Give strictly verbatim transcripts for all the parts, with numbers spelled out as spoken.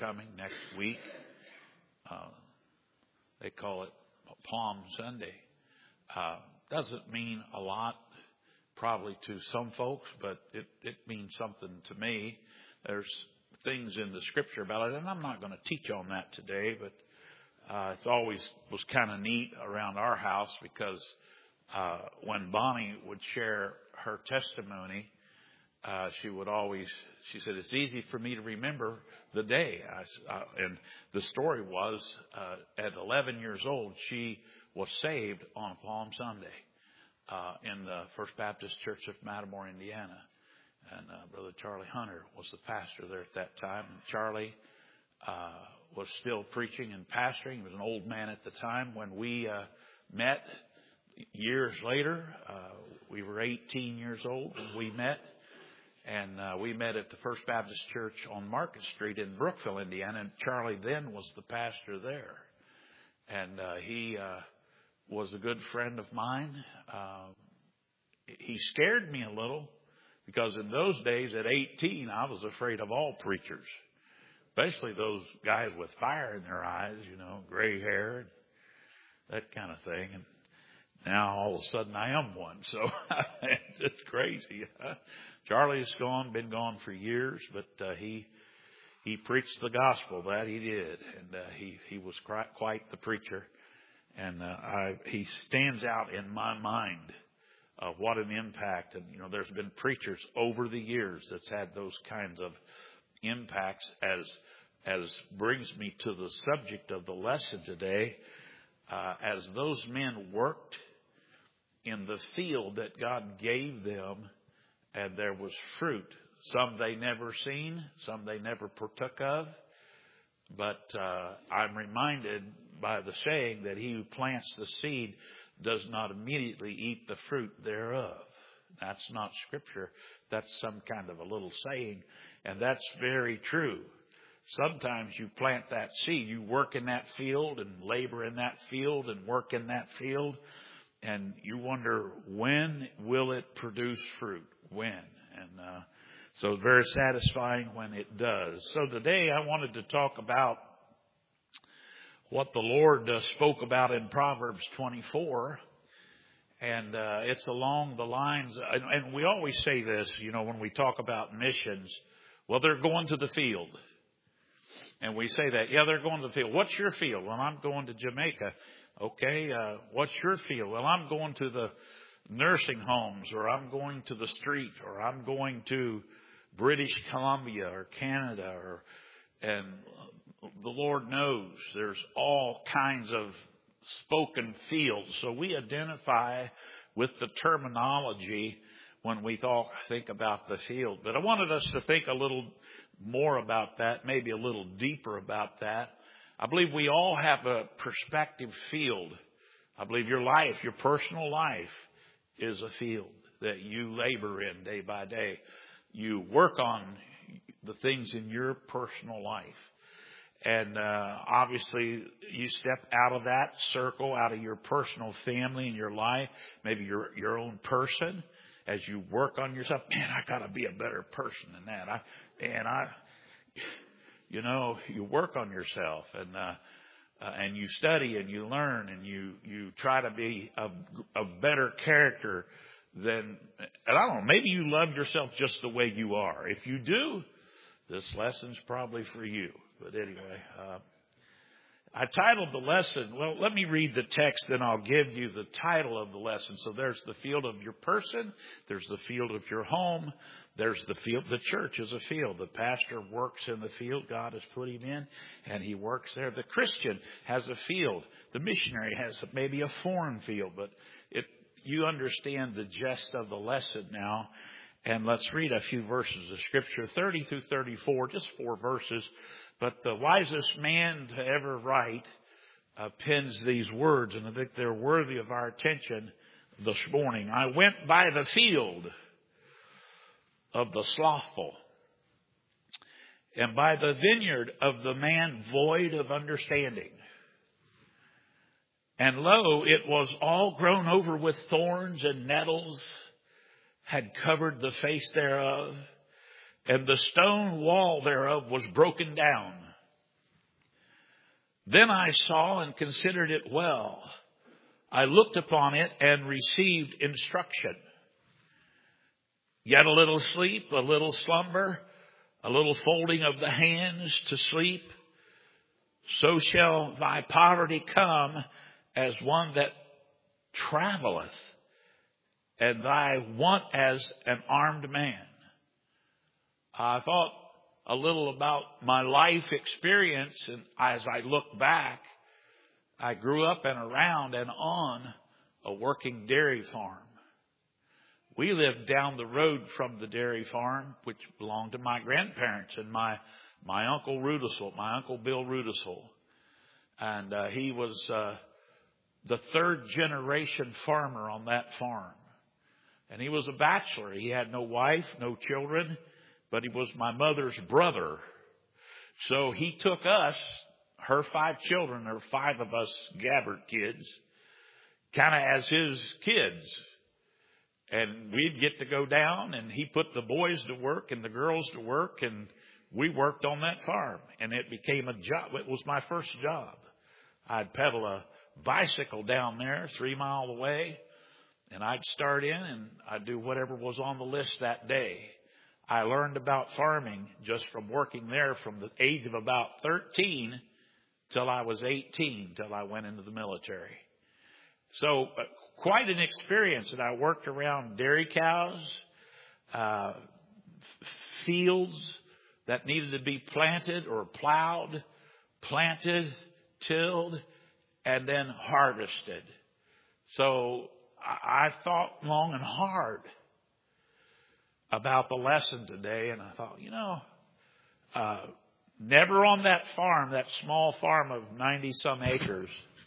coming next week. Uh, they call it Palm Sunday. Uh, doesn't mean a lot probably to some folks, but it, it means something to me. There's things in the scripture about it, and I'm not going to teach on that today, but uh, it's always was kind of neat around our house because uh, when Bonnie would share her testimony, uh, she would always, she said, it's easy for me to remember the day. I, uh, and the story was uh, at eleven years old, she was saved on Palm Sunday uh, in the First Baptist Church of Mattamore, Indiana. And uh, Brother Charlie Hunter was the pastor there at that time. And Charlie uh, was still preaching and pastoring. He was an old man at the time. When we uh, met years later, uh, we were eighteen years old when we met. And uh, we met at the First Baptist Church on Market Street in Brookville, Indiana. And Charlie then was the pastor there. And uh, he uh, was a good friend of mine. Uh, he scared me a little. Because in those days, at eighteen, I was afraid of all preachers, especially those guys with fire in their eyes, you know, gray hair, that kind of thing. And now all of a sudden I am one. So it's crazy. Charlie's gone, been gone for years, but uh, he he preached the gospel. That he did. And uh, he, he was quite, quite the preacher. And uh, I, he stands out in my mind. Uh, what an impact. And, you know, there's been preachers over the years that's had those kinds of impacts as, as brings me to the subject of the lesson today. Uh, as those men worked in the field that God gave them and there was fruit, some they never seen, some they never partook of. But, uh, I'm reminded by the saying that he who plants the seed does not immediately eat the fruit thereof. That's not scripture. That's some kind of a little saying. And that's very true. Sometimes you plant that seed. You work in that field and labor in that field and work in that field. And you wonder, when will it produce fruit? When? And uh, so it's very satisfying when it does. So today I wanted to talk about what the Lord uh, spoke about in Proverbs twenty-four. And uh, it's along the lines, and, and we always say this, you know, when we talk about missions, well, they're going to the field. And we say that, yeah, they're going to the field. What's your field? Well, I'm going to Jamaica. Okay, uh, what's your field? Well, I'm going to the nursing homes, or I'm going to the street, or I'm going to British Columbia or Canada, or and the Lord knows there's all kinds of spoken fields. So we identify with the terminology when we thought, think about the field. But I wanted us to think a little more about that, maybe a little deeper about that. I believe we all have a perspective field. I believe your life, your personal life, is a field that you labor in day by day. You work on the things in your personal life. And uh, obviously, you step out of that circle, out of your personal family and your life, maybe your your own person, as you work on yourself. Man, I got to be a better person than that. I, and I, you know, you work on yourself, and uh, uh, and you study and you learn and you you try to be a, a better character than. And I don't know, maybe you love yourself just the way you are. If you do, this lesson's probably for you. But anyway, uh, I titled the lesson, well, let me read the text, then I'll give you the title of the lesson. So there's the field of your person. There's the field of your home. There's the field. The church is a field. The pastor works in the field God has put him in, and he works there. The Christian has a field. The missionary has maybe a foreign field, but it, you understand the gist of the lesson now. And let's read a few verses of Scripture, thirty through thirty-four, just four verses. But the wisest man to ever write uh, pens these words, and I think they're worthy of our attention this morning. I went by the field of the slothful, and by the vineyard of the man void of understanding. And lo, it was all grown over with thorns, and nettles had covered the face thereof, and the stone wall thereof was broken down, Then I saw and considered it well. I looked upon it and received instruction. Yet a little sleep, a little slumber, a little folding of the hands to sleep. So shall thy poverty come as one that traveleth, and thy want as an armed man. I thought a little about my life experience, and as I look back, I grew up and around and on a working dairy farm. We lived down the road from the dairy farm, which belonged to my grandparents and my my uncle Rudisill, my uncle Bill Rudisill. And uh, he was uh, the third generation farmer on that farm. And he was a bachelor. He had no wife, no children, but he was my mother's brother. So he took us, her five children, or five of us Gabbard kids, kind of as his kids. And we'd get to go down, and he put the boys to work and the girls to work, and we worked on that farm. And it became a job. It was my first job. I'd pedal a bicycle down there three miles away, and I'd start in, and I'd do whatever was on the list that day. I learned about farming just from working there from the age of about thirteen till I was eighteen, till I went into the military. So uh, quite an experience. And I worked around dairy cows, uh, fields that needed to be planted or plowed, planted, tilled, and then harvested. So I, I thought long and hard about the lesson today, and I thought, you know, uh, never on that farm, that small farm of ninety some acres,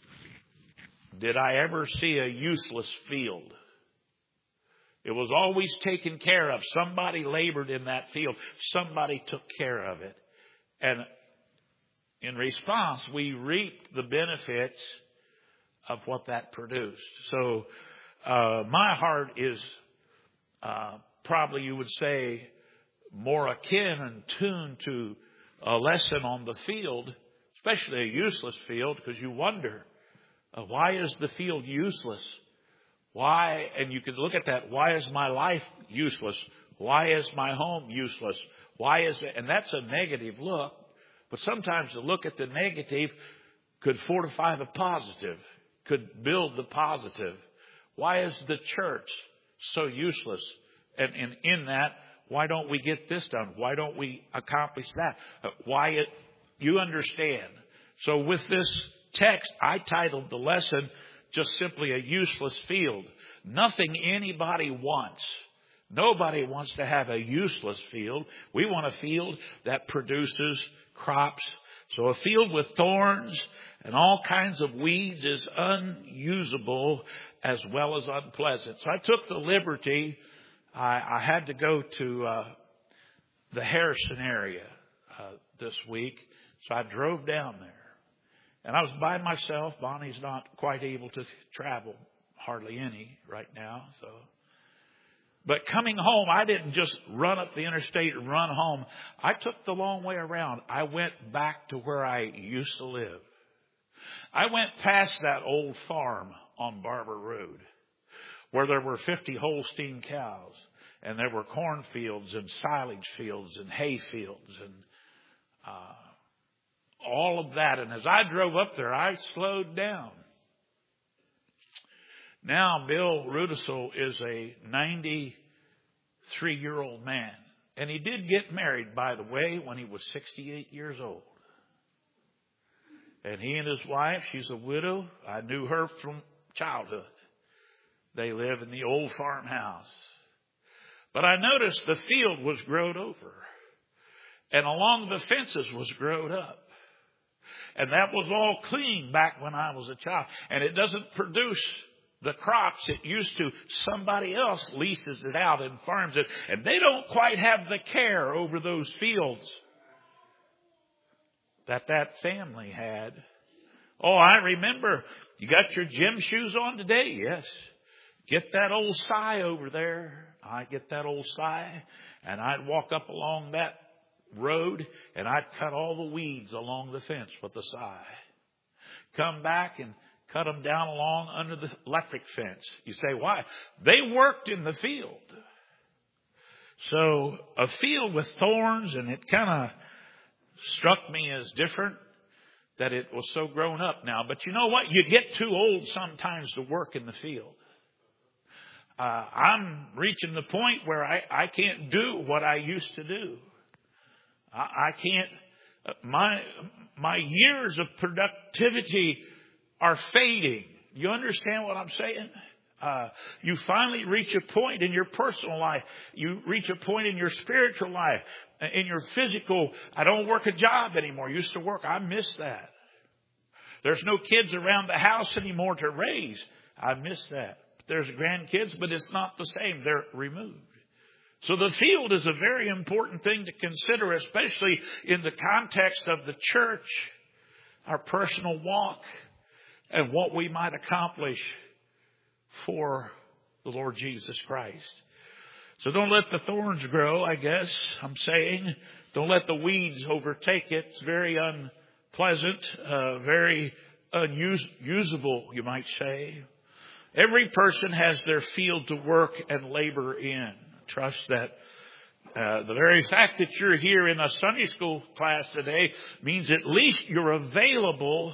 did I ever see a useless field. It was always taken care of. Somebody labored in that field. Somebody took care of it. And in response, we reaped the benefits of what that produced. So uh, my heart is uh, probably, you would say, more akin and tuned to a lesson on the field, especially a useless field, because you wonder, uh, why is the field useless? Why, and you could look at that, why is my life useless? Why is my home useless? Why is it? And that's a negative look. But sometimes the look at the negative could fortify the positive, could build the positive. Why is the church so useless? And, and in that, why don't we get this done? Why don't we accomplish that? Uh, why it, you understand. So with this text, I titled the lesson just simply a useless field. Nothing anybody wants. Nobody wants to have a useless field. We want a field that produces crops. So a field with thorns and all kinds of weeds is unusable as well as unpleasant. So I took the liberty. I, I had to go to uh, the Harrison area uh, this week. So I drove down there. And I was by myself. Bonnie's not quite able to travel, hardly any right now. So, but coming home, I didn't just run up the interstate and run home. I took the long way around. I went back to where I used to live. I went past that old farm on Barber Road where there were fifty Holstein cows, and there were cornfields and silage fields and hay fields and uh all of that. And as I drove up there, I slowed down. Now, Bill Rudisill is a ninety-three-year-old man. And he did get married, by the way, when he was sixty-eight years old. And he and his wife, she's a widow. I knew her from childhood. They live in the old farmhouse. But I noticed the field was growed over. And along the fences was growed up. And that was all clean back when I was a child. And it doesn't produce the crops it used to. Somebody else leases it out and farms it. And they don't quite have the care over those fields that that family had. Oh, I remember. You got your gym shoes on today? Yes. Get that old scythe over there. I get that old scythe. And I'd walk up along that road, and I'd cut all the weeds along the fence with the scythe. come back and cut them down along under the electric fence. You say, why? They worked in the field. So a field with thorns, and it kind of struck me as different that it was so grown up now. But you know what? You get too old sometimes to work in the field. Uh, I'm reaching the point where I, I can't do what I used to do. I, I can't, my, my years of productivity are fading. You understand what I'm saying? Uh, you finally reach a point in your personal life. You reach a point in your spiritual life, in your physical. I don't work a job anymore. I used to work. I miss that. There's no kids around the house anymore to raise. I miss that. There's grandkids, but it's not the same. They're removed. So the field is a very important thing to consider, especially in the context of the church, our personal walk, and what we might accomplish for the Lord Jesus Christ. So don't let the thorns grow, I guess I'm saying. Don't let the weeds overtake it. It's very unpleasant, uh, very unusable, you might say. Every person has their field to work and labor in. Trust that uh, the very fact that you're here in a Sunday school class today means at least you're available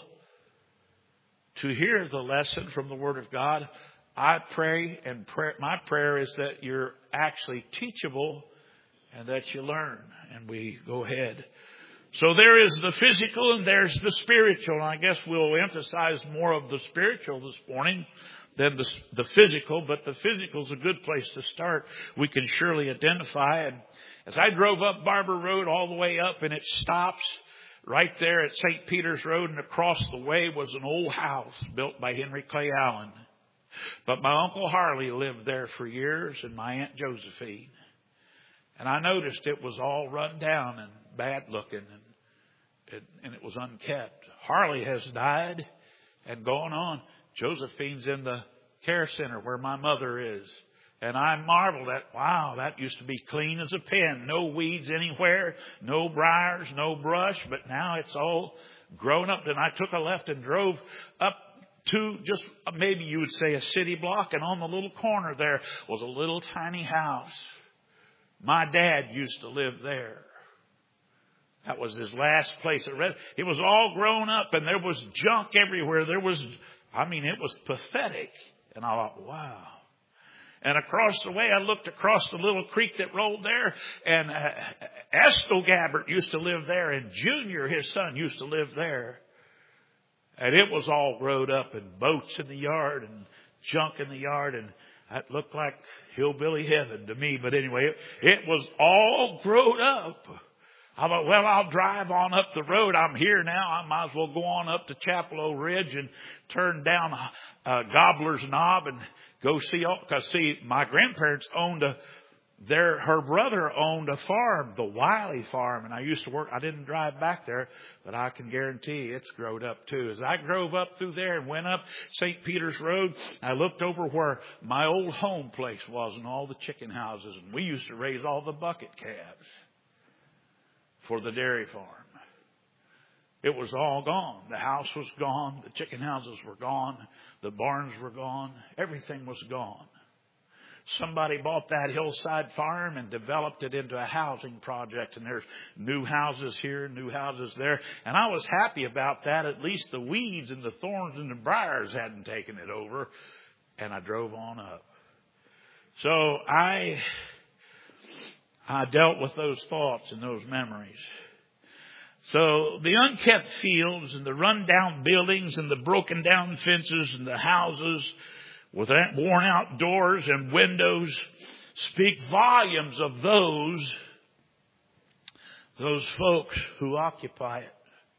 to hear the lesson from the Word of God. I pray, and pray, my prayer is that you're actually teachable and that you learn. And we go ahead. So there is the physical and there's the spiritual. And I guess we'll emphasize more of the spiritual this morning than the, the physical. But the physical is a good place to start. We can surely identify. And as I drove up Barber Road all the way up, and it stops right there at Saint Peter's Road, and across the way was an old house built by Henry Clay Allen. But my Uncle Harley lived there for years, and my Aunt Josephine. And I noticed it was all run down and bad looking, and it, and it was unkept. Harley has died and gone on. Josephine's in the care center where my mother is. And I marveled at, wow, that used to be clean as a pin. No weeds anywhere, no briars, no brush. But now it's all grown up. And I took a left and drove up to just maybe you would say a city block. And on the little corner there was a little tiny house. My dad used to live there. That was his last place. It was all grown up and there was junk everywhere. There was, I mean, it was pathetic. And I thought, wow. And across the way, I looked across the little creek that rolled there, and uh, Estel Gabbert used to live there, and Junior, his son, used to live there. And it was all growed up, and boats in the yard, and junk in the yard, and that looked like hillbilly heaven to me. But anyway, it, it was all growed up. I thought, well, I'll drive on up the road. I'm here now. I might as well go on up to Chapel Ridge and turn down uh, Gobbler's Knob and go see. Because see, my grandparents owned a. Their her brother owned a farm, the Wiley Farm, and I used to work. I didn't drive back there, but I can guarantee it's growed up too. As I drove up through there and went up Saint Peter's Road, I looked over where my old home place was and all the chicken houses, and we used to raise all the bucket calves for the dairy farm. It was all gone. The house was gone. The chicken houses were gone. The barns were gone. Everything was gone. Somebody bought that hillside farm and developed it into a housing project. And there's new houses here, new houses there. And I was happy about that. At least the weeds and the thorns and the briars hadn't taken it over. And I drove on up. So I... I dealt with those thoughts and those memories. So the unkept fields and the run-down buildings and the broken-down fences and the houses with worn-out doors and windows speak volumes of those, those folks who occupy it.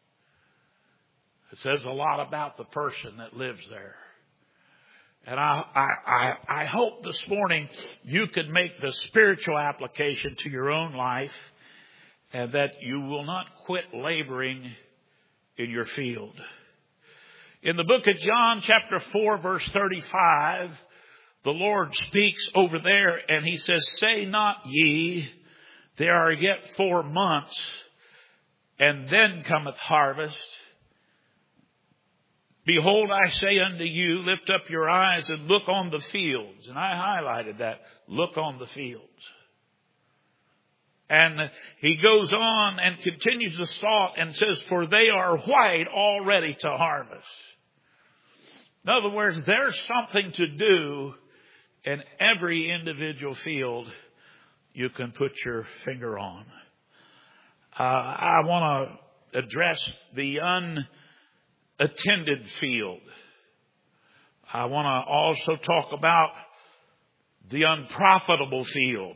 It says a lot about the person that lives there. And I, I, I, I hope this morning you could make the spiritual application to your own life and that you will not quit laboring in your field. In the book of John, chapter four, verse thirty-five, the Lord speaks over there and he says, "Say not ye, there are yet four months, and then cometh harvest. Behold, I say unto you, lift up your eyes and look on the fields. And I highlighted that. Look on the fields. And he goes on and continues the thought and says, for they are white already to harvest. In other words, there's something to do in every individual field you can put your finger on. Uh, I want to address the unattended field. I want to also talk about the unprofitable field.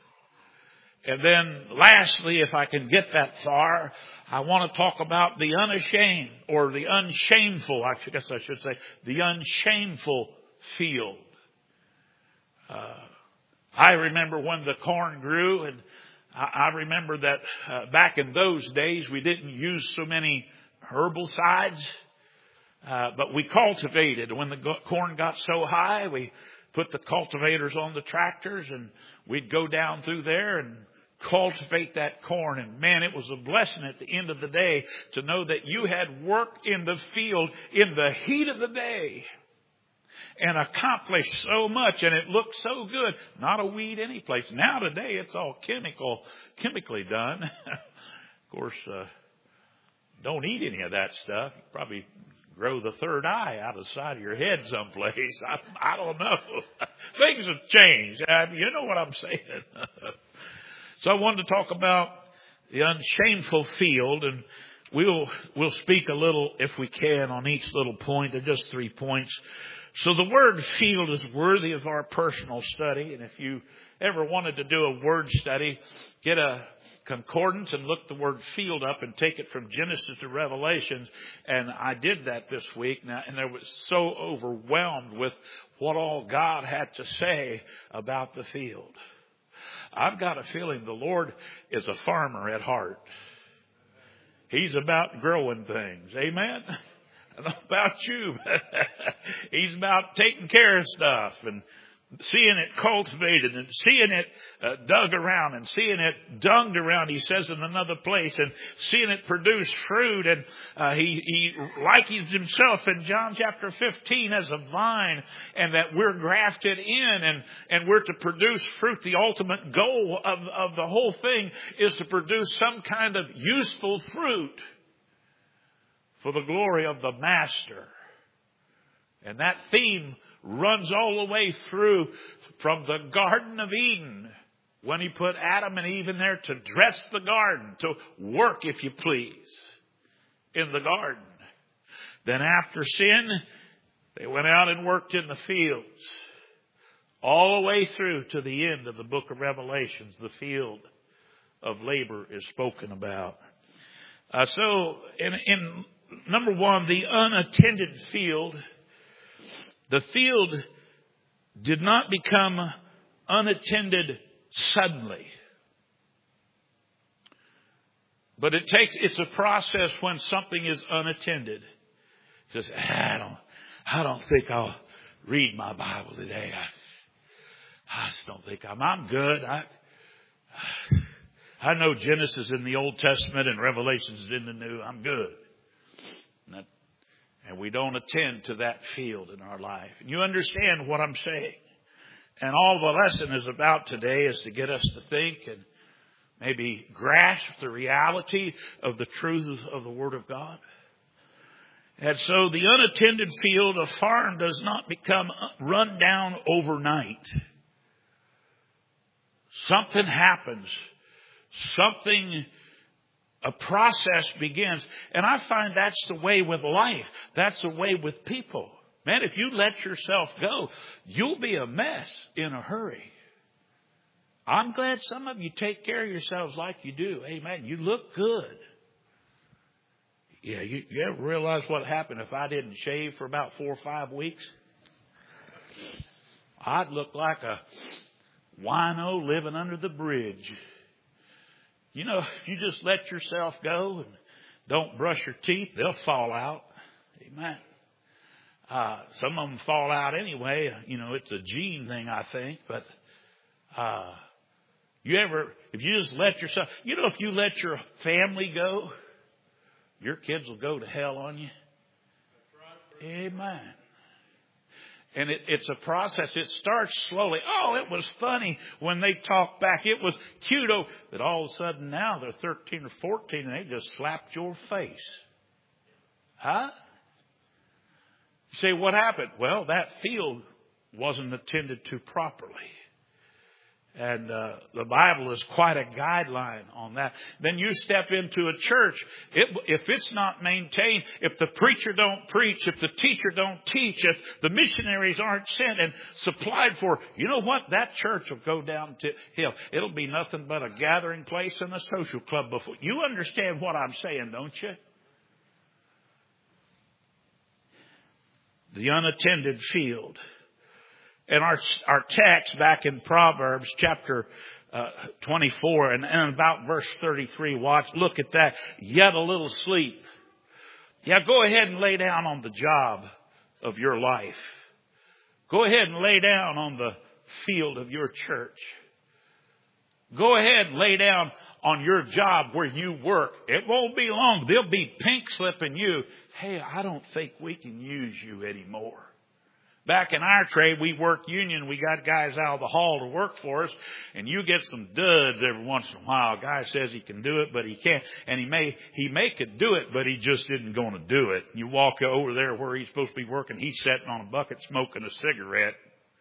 And then lastly, if I can get that far, I want to talk about the unashamed or the unshameful, I guess I should say, the unshameful field. Uh, I remember when the corn grew, and I, I remember that uh, back in those days we didn't use so many herbicides, uh, but we cultivated. When the go- corn got so high, we put the cultivators on the tractors, and we'd go down through there and cultivate that corn. And man, it was a blessing at the end of the day to know that you had worked in the field in the heat of the day and accomplished so much, and it looked so good. Not a weed any place. Now today it's all chemical, chemically done. Of course, uh, don't eat any of that stuff. You probably grow the third eye out of the side of your head someplace. I, I don't know. Things have changed. I mean, you know what I'm saying. So I wanted to talk about the unshameful field, and we'll we'll speak a little, if we can, on each little point. They're just three points. So the word field is worthy of our personal study, and if you ever wanted to do a word study, get a concordance and look the word field up and take it from Genesis to Revelations. And I did that this week, now, and I was so overwhelmed with what all God had to say about the field. I've got a feeling the Lord is a farmer at heart. He's about growing things. Amen? I don't know about you, but He's about taking care of stuff and seeing it cultivated and seeing it uh, dug around and seeing it dunged around, he says in another place, and seeing it produce fruit. And uh, he, he likens himself in John chapter fifteen as a vine, and that we're grafted in and, and we're to produce fruit. The ultimate goal of, of the whole thing is to produce some kind of useful fruit for the glory of the Master. And that theme runs all the way through from the Garden of Eden, when He put Adam and Eve in there to dress the garden, to work, if you please, in the garden. Then after sin, they went out and worked in the fields. All the way through to the end of the book of Revelations, the field of labor is spoken about. Uh, so, in, in number one, the unattended field. The field did not become unattended suddenly. But it takes, it's a process when something is unattended. It says, I don't, I don't think I'll read my Bible today. I, I just don't think I'm, I'm good. I, I know Genesis in the Old Testament and Revelations in the New. I'm good. And that, And we don't attend to that field in our life. And you understand what I'm saying. And all the lesson is about today is to get us to think and maybe grasp the reality of the truth of the Word of God. And so the unattended field, a farm does not become run down overnight. Something happens. Something A process begins. And I find that's the way with life. That's the way with people. Man, if you let yourself go, you'll be a mess in a hurry. I'm glad some of you take care of yourselves like you do. Amen. You look good. Yeah, you, you ever realize what happened if I didn't shave for about four or five weeks? I'd look like a wino living under the bridge. You know, if you just let yourself go and don't brush your teeth, they'll fall out. Amen. Uh, some of them fall out anyway. You know, it's a gene thing, I think. But uh, you ever, if you just let yourself, you know, if you let your family go, your kids will go to hell on you. Amen. And it, it's a process. It starts slowly. Oh, it was funny when they talked back. It was cute. Oh, but all of a sudden now they're thirteen or fourteen and they just slapped your face. Huh? You say, what happened? Well, that field wasn't attended to properly. And uh, the Bible is quite a guideline on that. Then you step into a church. It, if it's not maintained, if the preacher don't preach, if the teacher don't teach, if the missionaries aren't sent and supplied for, you know what? That church will go down to hill. It'll be nothing but a gathering place and a social club. Before you understand what I'm saying, don't you? The unattended field. And our our text back in Proverbs chapter uh, twenty-four and, and about verse thirty-three, watch, look at that. Yet a little sleep. Yeah, go ahead and lay down on the job of your life. Go ahead and lay down on the field of your church. Go ahead and lay down on your job where you work. It won't be long. They'll be pink slipping you. Hey, I don't think we can use you anymore. Back in our trade, we work union. We got guys out of the hall to work for us. And you get some duds every once in a while. A guy says he can do it, but he can't. And he may, he may could do it, but he just isn't going to do it. You walk over there where he's supposed to be working. He's sitting on a bucket smoking a cigarette.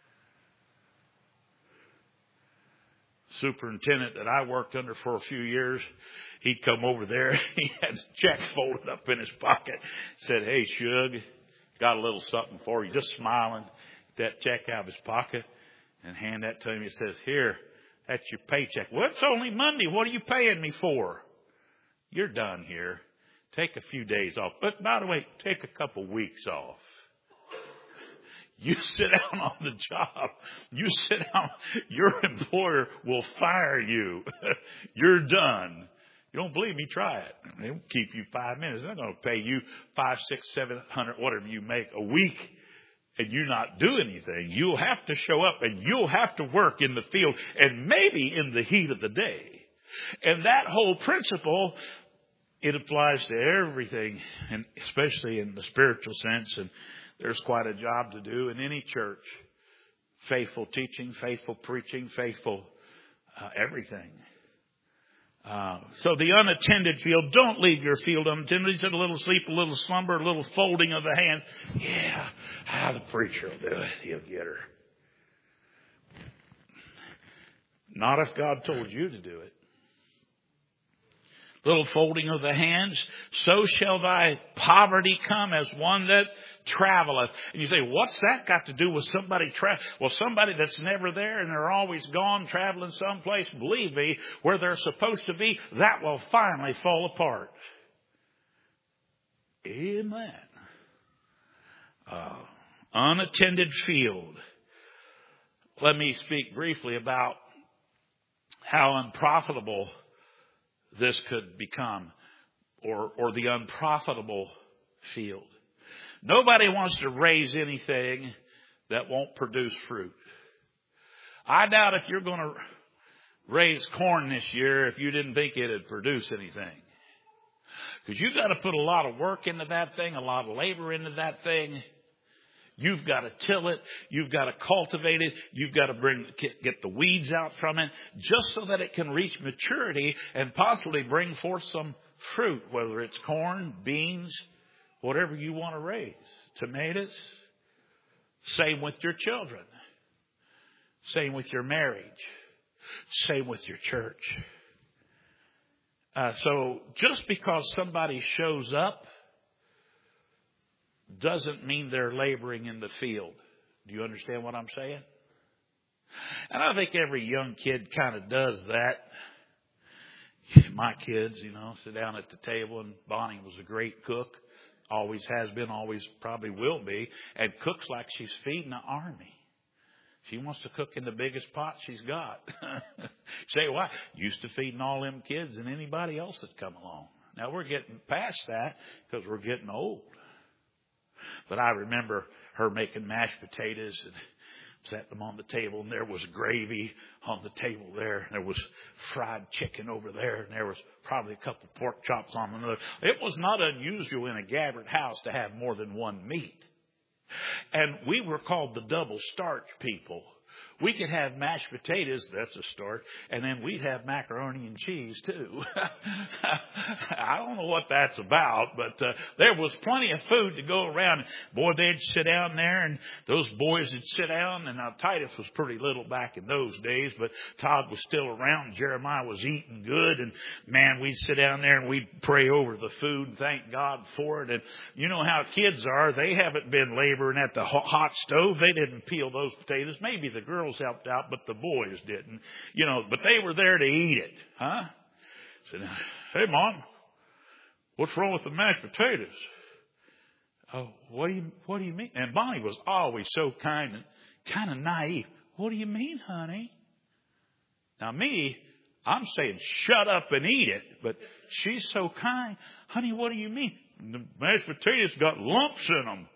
Superintendent that I worked under for a few years, he'd come over there. He had a check folded up in his pocket. Said, hey, Shug, got a little something for you. Just smiling. Get that check out of his pocket and hand that to him. He says, here, that's your paycheck. Well, it's only Monday. What are you paying me for? You're done here. Take a few days off. But by the way, take a couple weeks off. You sit down on the job. You sit down. Your employer will fire you. You're done. You don't believe me? Try it. They won't keep you five minutes. They're not going to pay you five, six, seven hundred, whatever you make a week, and you not do anything. You'll have to show up and you'll have to work in the field and maybe in the heat of the day. And that whole principle, it applies to everything, and especially in the spiritual sense. And there's quite a job to do in any church. Faithful teaching, faithful preaching, faithful uh, everything. Uh, so the unattended field, don't leave your field unattended. He said a little sleep, a little slumber, a little folding of the hands. Yeah, how the preacher will do it. He'll get her. Not if God told you to do it. Little folding of the hands. So shall thy poverty come as one that traveleth. And you say, what's that got to do with somebody tra- Well, somebody that's never there and they're always gone traveling someplace, believe me, where they're supposed to be, that will finally fall apart. Amen. Uh, unattended field. Let me speak briefly about how unprofitable this could become, or, or the unprofitable field. Nobody wants to raise anything that won't produce fruit. I doubt if you're going to raise corn this year if you didn't think it'd produce anything. Because you've got to put a lot of work into that thing, a lot of labor into that thing. You've got to till it. You've got to cultivate it. You've got to bring, get the weeds out from it just so that it can reach maturity and possibly bring forth some fruit, whether it's corn, beans, whatever you want to raise. Tomatoes. Same with your children. Same with your marriage. Same with your church. Uh, so just because somebody shows up doesn't mean they're laboring in the field. Do you understand what I'm saying? And I think every young kid kind of does that. My kids, you know, sit down at the table, and Bonnie was a great cook. Always has been, always probably will be. And cooks like she's feeding the army. She wants to cook in the biggest pot she's got. Say why? Used to feeding all them kids and anybody else that come along. Now we're getting past that because we're getting old. But I remember her making mashed potatoes and set them on the table, and there was gravy on the table there. And there was fried chicken over there, and there was probably a couple of pork chops on another. It was not unusual in a Gabbard house to have more than one meat. And we were called the double starch people. We could have mashed potatoes, that's a start, and then we'd have macaroni and cheese too. I don't know what that's about, but uh, there was plenty of food to go around. Boy, they'd sit down there, and those boys would sit down, and now Titus was pretty little back in those days, but Todd was still around. Jeremiah was eating good, and man, we'd sit down there and we'd pray over the food and thank God for it. And you know how kids are. They haven't been laboring at the hot stove. They didn't peel those potatoes. Maybe the girls helped out, but the boys didn't. You know, but they were there to eat it. Huh? Said, hey, Mom, what's wrong with the mashed potatoes? Oh, what do you, what do you mean? And Bonnie was always so kind and kind of naive. What do you mean, honey? Now me, I'm saying shut up and eat it, but she's so kind. Honey, what do you mean? The mashed potatoes got lumps in them.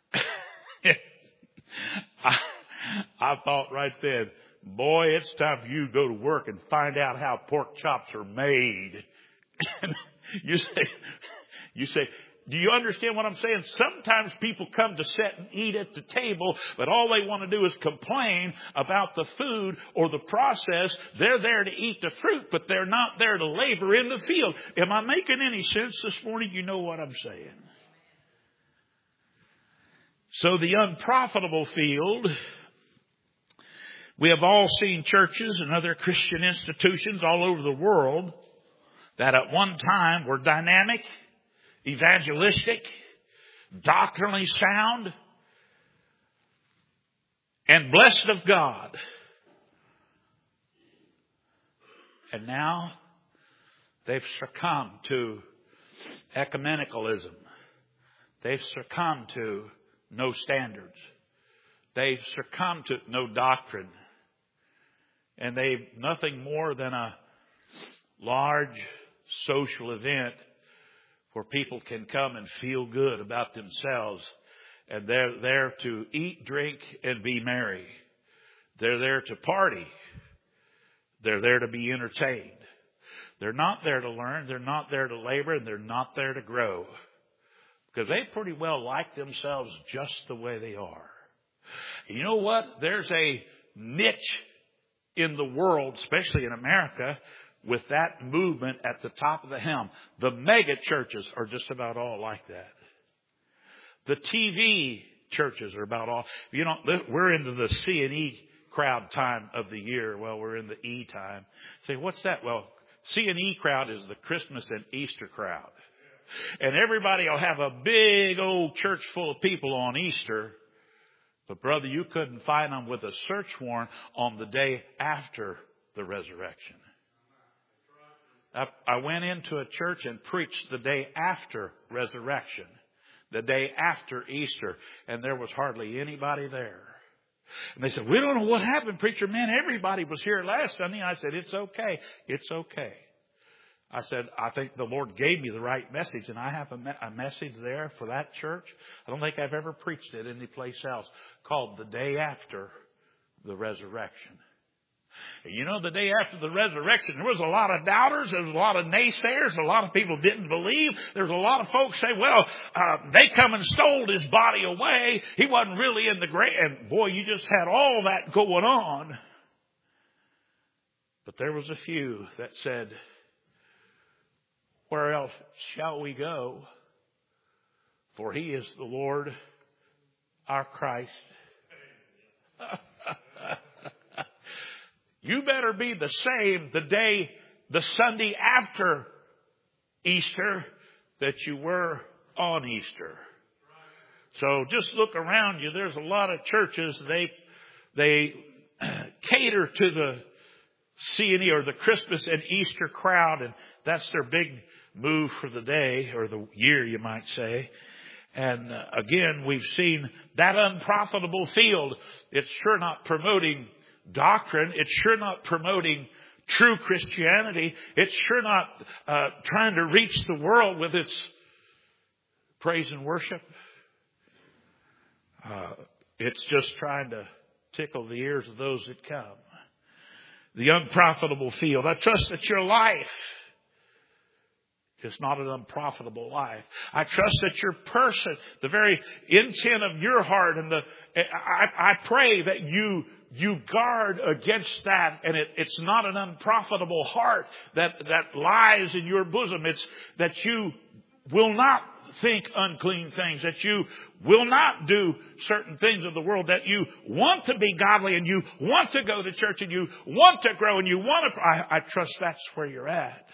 I, I thought right then, boy, it's time for you to go to work and find out how pork chops are made. you say, you say, do you understand what I'm saying? Sometimes people come to sit and eat at the table, but all they want to do is complain about the food or the process. They're there to eat the fruit, but they're not there to labor in the field. Am I making any sense this morning? You know what I'm saying. So the unprofitable field, we have all seen churches and other Christian institutions all over the world that at one time were dynamic, evangelistic, doctrinally sound, and blessed of God. And now they've succumbed to ecumenicalism. They've succumbed to no standards. They've succumbed to no doctrine. And they've nothing more than a large social event where people can come and feel good about themselves. And they're there to eat, drink, and be merry. They're there to party. They're there to be entertained. They're not there to learn. They're not there to labor. And they're not there to grow. Because they pretty well like themselves just the way they are. You know what? There's a niche in the world, especially in America, with that movement at the top of the helm. The mega churches are just about all like that. The T V churches are about all. You know, we're into the C and E crowd time of the year. Well, we're in the E time. Say, what's that? Well, C and E crowd is the Christmas and Easter crowd. And everybody will have a big old church full of people on Easter. But brother, you couldn't find them with a search warrant on the day after the resurrection. I, I went into a church and preached the day after resurrection. The day after Easter. And there was hardly anybody there. And they said, we don't know what happened, preacher man. Everybody was here last Sunday. I said, it's okay. It's okay. I said, I think the Lord gave me the right message, and I have a, me- a message there for that church. I don't think I've ever preached it anyplace else, called The Day After the Resurrection. And you know, the day after the resurrection, there was a lot of doubters, there was a lot of naysayers, a lot of people didn't believe. There was a lot of folks say, well, uh, they come and stole his body away. He wasn't really in the grave. And boy, you just had all that going on. But there was a few that said, where else shall we go? For he is the Lord, our Christ. You better be the same the day, the Sunday after Easter that you were on Easter. So just look around you. There's a lot of churches, they, they cater to the C and E or the Christmas and Easter crowd, and that's their big move for the day or the year, you might say. And uh, again, we've seen that unprofitable field. It's sure not promoting doctrine. It's sure not promoting true Christianity. It's sure not uh, trying to reach the world with its praise and worship. Uh, it's just trying to tickle the ears of those that come. The unprofitable field. I trust that your life is not an unprofitable life. I trust that your person, the very intent of your heart, and the I, I pray that you you guard against that, and it, it's not an unprofitable heart that that lies in your bosom. It's that you will not think unclean things, that you will not do certain things of the world, that you want to be godly and you want to go to church and you want to grow and you want to. I, I trust that's where you're at.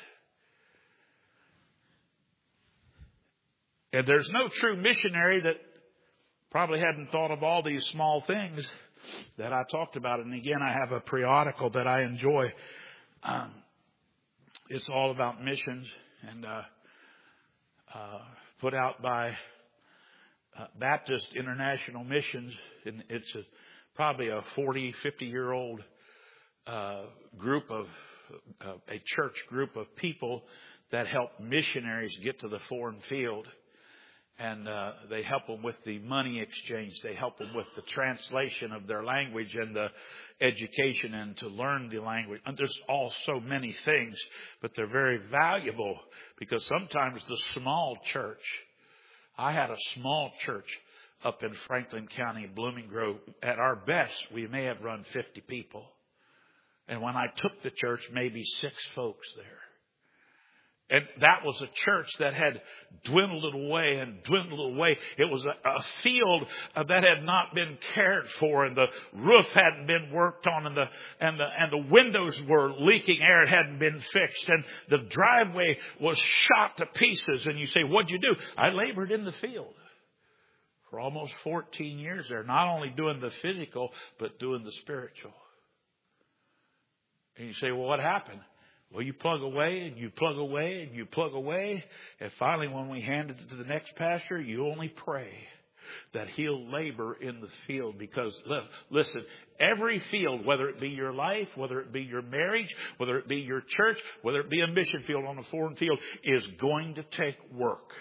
And there's no true missionary that probably hadn't thought of all these small things that I talked about. And again, I have a periodical that I enjoy. Um, it's all about missions, and uh, uh, put out by uh, Baptist International Missions. And it's a, probably a forty, fifty year old uh, group of uh, a church group of people that help missionaries get to the foreign field. And uh, they help them with the money exchange. They help them with the translation of their language and the education and to learn the language. And there's all so many things, but they're very valuable because sometimes the small church, I had a small church up in Franklin County, Blooming Grove. At our best, we may have run fifty people. And when I took the church, maybe six folks there. And that was a church that had dwindled away and dwindled away. It was a, a field that had not been cared for, and the roof hadn't been worked on, and the and the and the windows were leaking air. It hadn't been fixed, and the driveway was shot to pieces. And you say, "What'd you do?" I labored in the field for almost fourteen years there, not only doing the physical but doing the spiritual. And you say, "Well, what happened?" Well, you plug away and you plug away and you plug away. And finally, when we handed it to the next pastor, you only pray that he'll labor in the field. Because, listen, every field, whether it be your life, whether it be your marriage, whether it be your church, whether it be a mission field on a foreign field, is going to take work.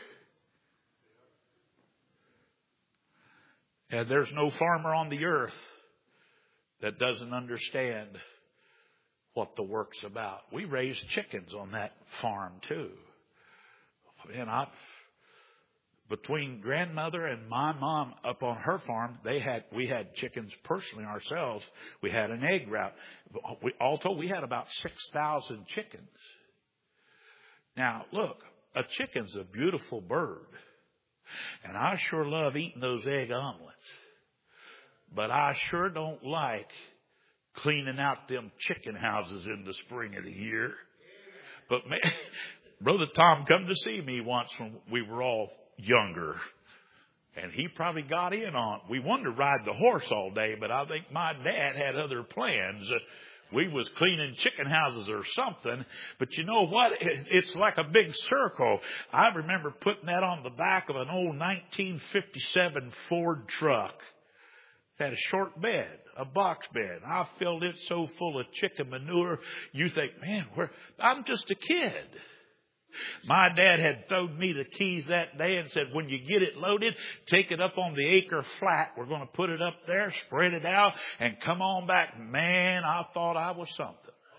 And there's no farmer on the earth that doesn't understand what the work's about. We raised chickens on that farm too. And I, between grandmother and my mom up on her farm, they had we had chickens personally ourselves. We had an egg route. We, all told, we had about six thousand chickens. Now, look, a chicken's a beautiful bird. And I sure love eating those egg omelets. But I sure don't like cleaning out them chicken houses in the spring of the year. But man, Brother Tom come to see me once when we were all younger. And he probably got in on it. We wanted to ride the horse all day, but I think my dad had other plans. We was cleaning chicken houses or something. But you know what? It's like a big circle. I remember putting that on the back of an old nineteen fifty-seven Ford truck. It had a short bed, a box bed. I filled it so full of chicken manure. You think, man, where? I'm just a kid. My dad had thrown me the keys that day and said, when you get it loaded, take it up on the acre flat. We're going to put it up there, spread it out, and come on back. Man, I thought I was something.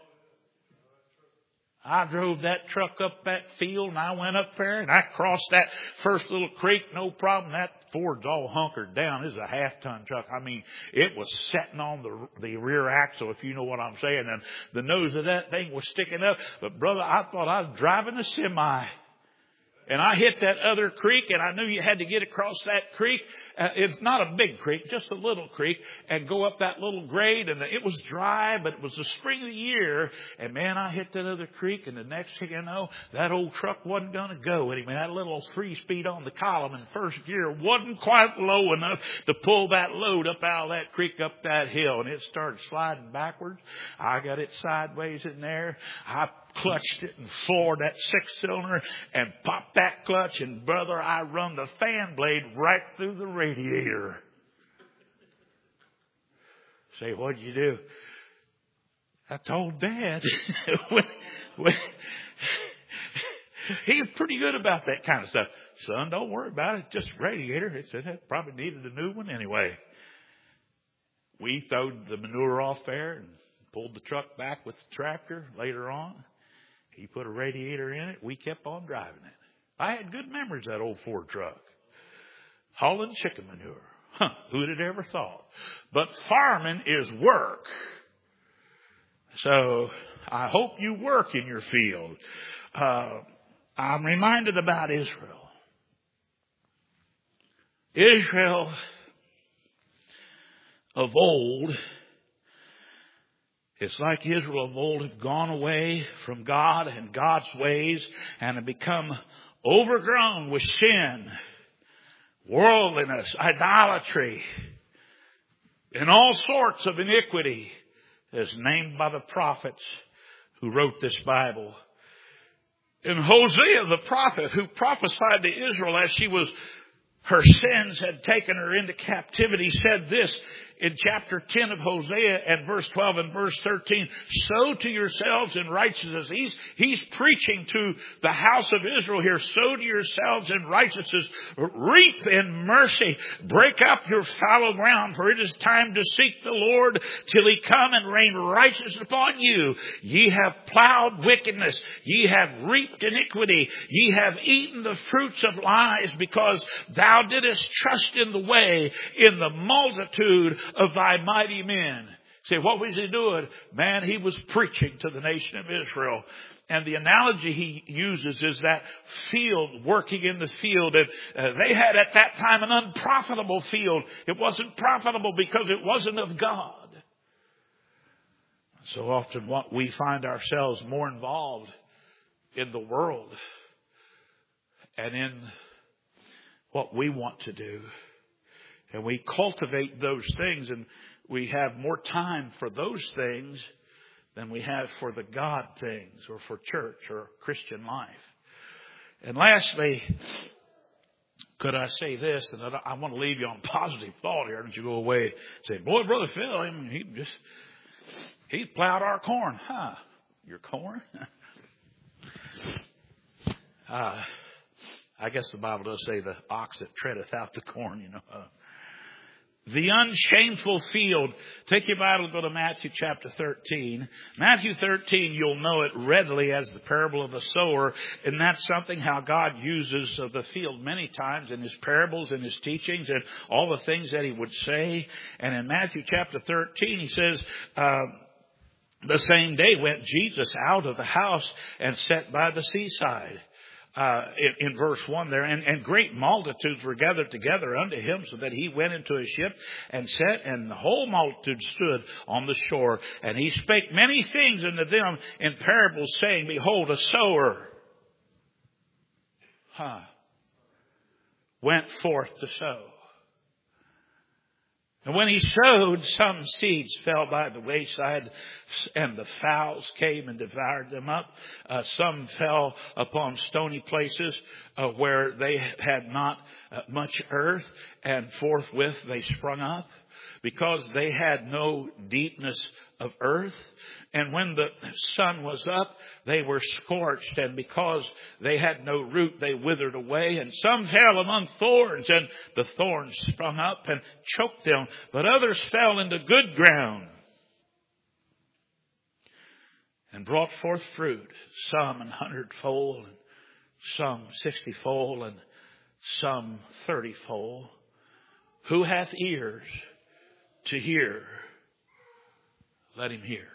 I drove that truck up that field, and I went up there, and I crossed that first little creek, no problem. That Ford's all hunkered down. This is a half-ton truck. I mean, it was setting on the the rear axle, if you know what I'm saying. And the nose of that thing was sticking up. But, brother, I thought I was driving a semi. And I hit that other creek, and I knew you had to get across that creek. Uh, it's not a big creek, just a little creek, and go up that little grade. And it was dry, but it was the spring of the year. And, man, I hit that other creek, and the next thing you know, that old truck wasn't going to go anymore. That little three-speed on the column in first gear wasn't quite low enough to pull that load up out of that creek, up that hill. And it started sliding backwards. I got it sideways in there. I clutched it and floored that six-cylinder and popped that clutch. And, brother, I run the fan blade right through the radiator. Say, what'd you do? I told Dad. when, when, he was pretty good about that kind of stuff. Son, don't worry about it. Just radiator. It said it probably needed a new one anyway. we throwed the manure off there and pulled the truck back with the tractor later on. He put a radiator in it. We kept on driving it. I had good memories of that old Ford truck. Hauling chicken manure. Huh, who'd have ever thought? But farming is work. So I hope you work in your field. Uh, I'm reminded about Israel. Israel of old, it's like Israel of old have gone away from God and God's ways and have become overgrown with sin, worldliness, idolatry, and all sorts of iniquity, as named by the prophets who wrote this Bible. And Hosea, the prophet who prophesied to Israel as she was, her sins had taken her into captivity, said this in chapter ten of Hosea and verse twelve and verse thirteen. Sow to yourselves in righteousness. He's, he's preaching to the house of Israel here. Sow to yourselves in righteousness. Reap in mercy. Break up your fallow ground, for it is time to seek the Lord till he come and rain righteousness upon you. Ye have plowed wickedness. Ye have reaped iniquity. Ye have eaten the fruits of lies, because thou didst trust in the way, in the multitude of thy mighty men. Say, what was he doing? Man, he was preaching to the nation of Israel. And the analogy he uses is that field, working in the field. And uh, they had at that time an unprofitable field. It wasn't profitable because it wasn't of God. So often what we find ourselves more involved in the world and in what we want to do. And we cultivate those things, and we have more time for those things than we have for the God things or for church or Christian life. And lastly, could I say this? And I want to leave you on a positive thought here. Don't you go away and say, boy, Brother Phil, I mean, he just, he plowed our corn. Huh? Your corn? uh, I guess the Bible does say the ox that treadeth out the corn, you know. Uh, The unshameful field. Take your Bible and go to Matthew chapter thirteen. Matthew thirteen, you'll know it readily as the parable of the sower. And that's something how God uses the field many times in his parables and his teachings and all the things that he would say. And in Matthew chapter thirteen, he says, uh, the same day went Jesus out of the house and sat by the seaside. Uh, in, in verse one there, and, and great multitudes were gathered together unto him, so that he went into a ship and sat, and the whole multitude stood on the shore. And he spake many things unto them in parables, saying, behold, a sower huh, went forth to sow. And when he sowed, some seeds fell by the wayside, and the fowls came and devoured them up. Uh, some fell upon stony places uh, where they had not uh, much earth, and forthwith they sprung up, because they had no deepness of earth. And when the sun was up, they were scorched, and because they had no root, they withered away. And some fell among thorns, and the thorns sprung up and choked them. But others fell into good ground and brought forth fruit, some an hundredfold, and some sixtyfold, and some thirtyfold. Who hath ears to hear, let him hear.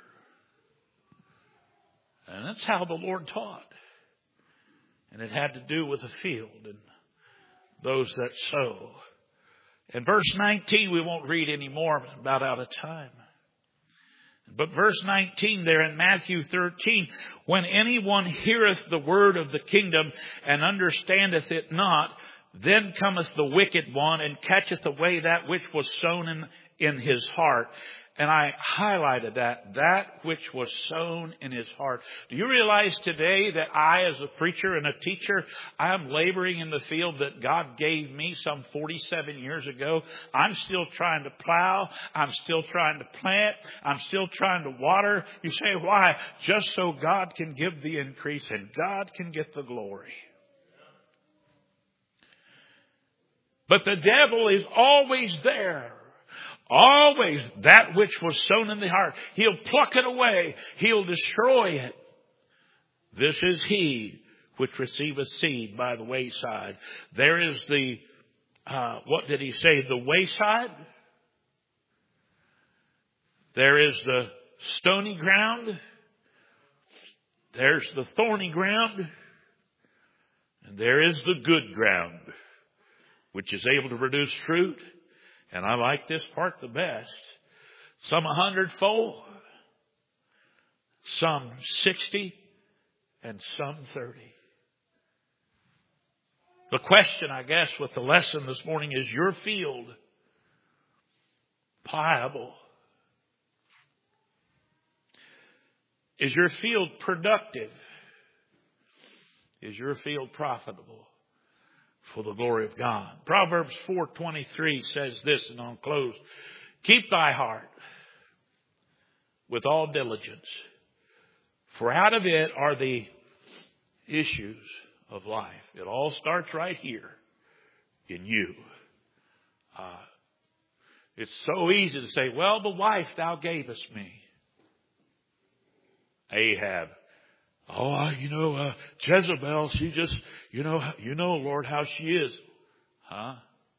And that's how the Lord taught. And it had to do with the field and those that sow. In verse nineteen, we won't read any more, but about out of time. But verse nineteen there in Matthew thirteen, when anyone heareth the word of the kingdom and understandeth it not, then cometh the wicked one and catcheth away that which was sown in, in his heart. And I highlighted that, that which was sown in his heart. Do you realize today that I, as a preacher and a teacher, I am laboring in the field that God gave me some forty-seven years ago? I'm still trying to plow. I'm still trying to plant. I'm still trying to water. You say, why? Just so God can give the increase and God can get the glory. But the devil is always there, Always that which was sown in the heart. He'll pluck it away. He'll destroy it. This is he which receiveth seed by the wayside. There is the, uh, what did he say? The wayside. There is the stony ground. There's the thorny ground. And there is the good ground, which is able to produce fruit. And I like this part the best. Some a hundredfold, some sixty, and some thirty. The question, I guess, with the lesson this morning is, your field pliable? Is your field productive? Is your field profitable for the glory of God? Proverbs four twenty-three says this, and I'll close. Keep thy heart with all diligence, for out of it are the issues of life. It all starts right here in you. Uh, it's so easy to say, well, the wife thou gavest me. Ahab. Oh, you know, uh, Jezebel, she just, you know, you know, Lord, how she is. Huh?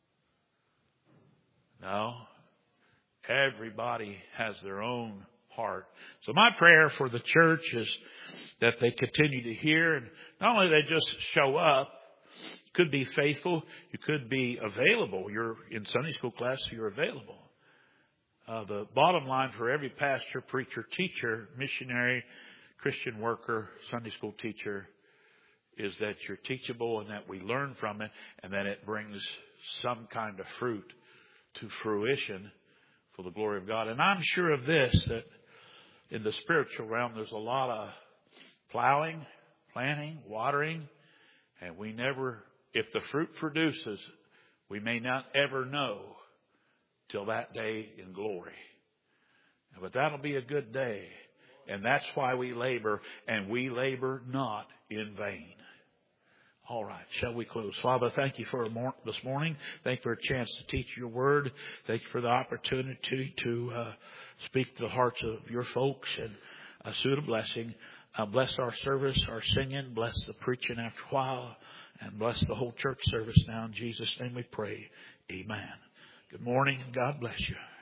No. Everybody has their own heart. So my prayer for the church is that they continue to hear, and not only they just show up, you could be faithful, you could be available. You're in Sunday school class, so you're available. Uh, the bottom line for every pastor, preacher, teacher, missionary, Christian worker, Sunday school teacher, is that you're teachable and that we learn from it, and that it brings some kind of fruit to fruition for the glory of God. And I'm sure of this, that in the spiritual realm there's a lot of plowing, planting, watering, and we never, if the fruit produces, we may not ever know till that day in glory. But that'll be a good day. And that's why we labor, and we labor not in vain. All right, shall we close? Father, thank you for this morning. Thank you for a chance to teach your word. Thank you for the opportunity to uh, speak to the hearts of your folks, and a suit of blessing. Uh, bless our service, our singing. Bless the preaching after a while, and bless the whole church service now. In Jesus' name we pray. Amen. Good morning, and God bless you.